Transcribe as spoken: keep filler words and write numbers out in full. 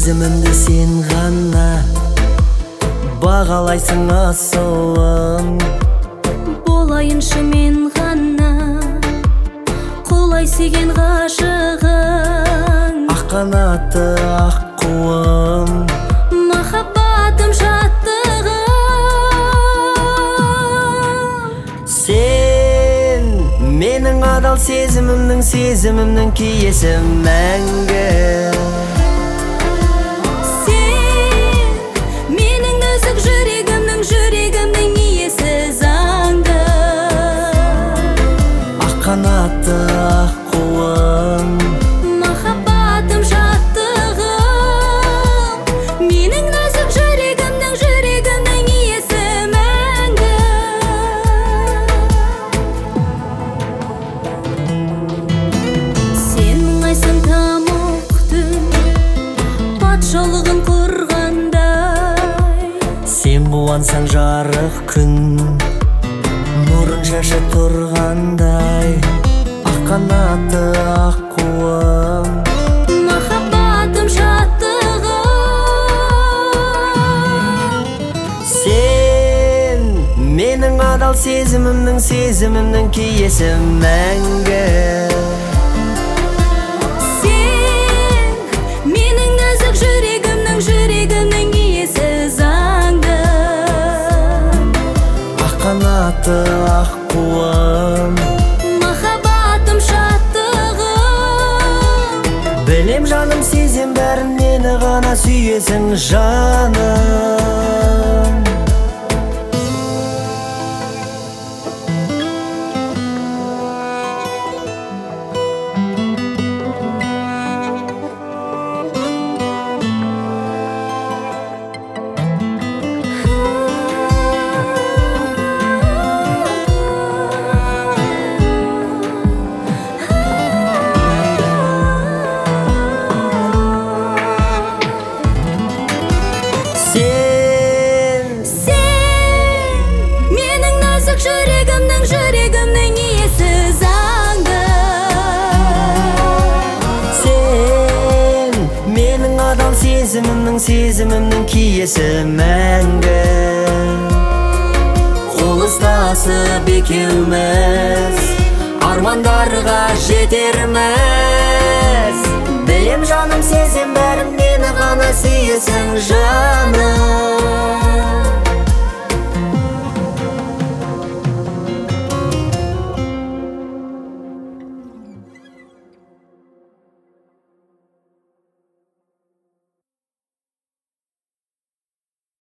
Сезімімді сен ғана бағалайсың асылым. Болайыншы мен ғана құлай сүйген ғашығың. Ақ қанатты аққуым, Махаббатым шаттығым. сен менің адал сезімімнің, сезімімнің киесі мәңгі. Сен менің нәзік жүрегімнің, жүрегімнің иесі заңды. Ақ қанатты аққуым, Махаббатым шаттығым. Менің нәзік жүрегімнің, жүрегімнің иесі мәңгі. Сен мұңайсың тамұқтың патшалығын құрғандай. сен буансаң жарық күн, нұрын шашы тұрғандай. Ақ қанатты аққуым, Махаббатым шаттығым. сен менің адал сезімімнің, сезімімнің киесі мәңгі. Сен менің нәзік жүрегімнің, жүрегімнің иесі заңды. Ақ қанатты аққуым, Махаббатым шаттығым. білем жаным сезем бәрін, мені ғана сүйесің жаным. Сен Сен менің нәзік жүрегімнің, жүрегімнің иесі заңды. сен менің адал сезімімнің, сезімімнің киесі мәңгі. Қол ұстасып екеуміз армандарға жетерміз. Білем жаным сезем бәрін, мені ғана сүйесің жаным.